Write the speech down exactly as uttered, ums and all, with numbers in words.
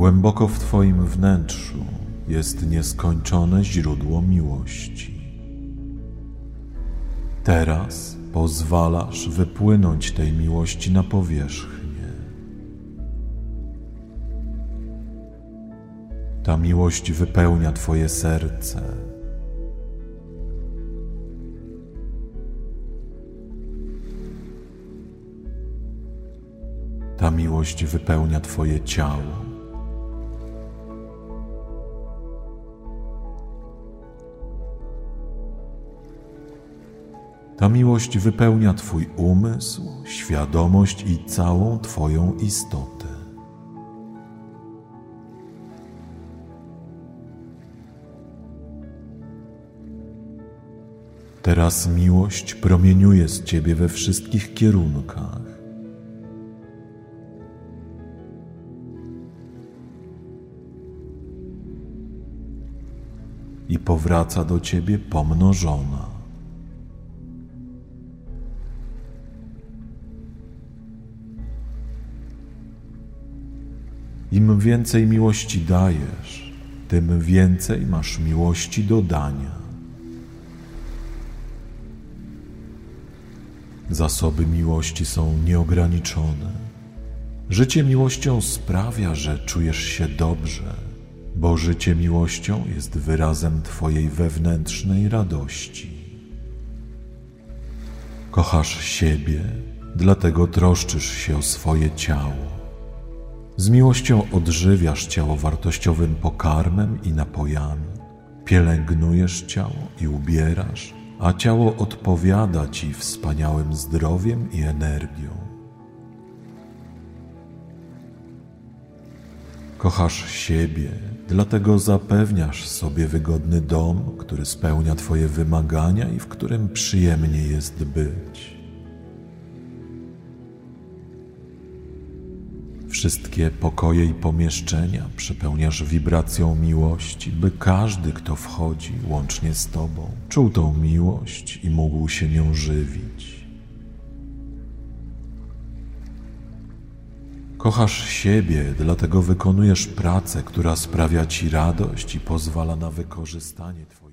Głęboko w Twoim wnętrzu jest nieskończone źródło miłości. Teraz pozwalasz wypłynąć tej miłości na powierzchnię. Ta miłość wypełnia Twoje serce. Ta miłość wypełnia Twoje ciało. Ta miłość wypełnia Twój umysł, świadomość i całą Twoją istotę. Teraz miłość promieniuje z Ciebie we wszystkich kierunkach. I powraca do Ciebie pomnożona. Im więcej miłości dajesz, tym więcej masz miłości do dania. Zasoby miłości są nieograniczone. Życie miłością sprawia, że czujesz się dobrze, bo życie miłością jest wyrazem Twojej wewnętrznej radości. Kochasz siebie, dlatego troszczysz się o swoje ciało. Z miłością odżywiasz ciało wartościowym pokarmem i napojami, pielęgnujesz ciało i ubierasz, a ciało odpowiada Ci wspaniałym zdrowiem i energią. Kochasz siebie, dlatego zapewniasz sobie wygodny dom, który spełnia Twoje wymagania i w którym przyjemnie jest być. Wszystkie pokoje i pomieszczenia przepełniasz wibracją miłości, by każdy, kto wchodzi, łącznie z Tobą, czuł tą miłość i mógł się nią żywić. Kochasz siebie, dlatego wykonujesz pracę, która sprawia Ci radość i pozwala na wykorzystanie Twojej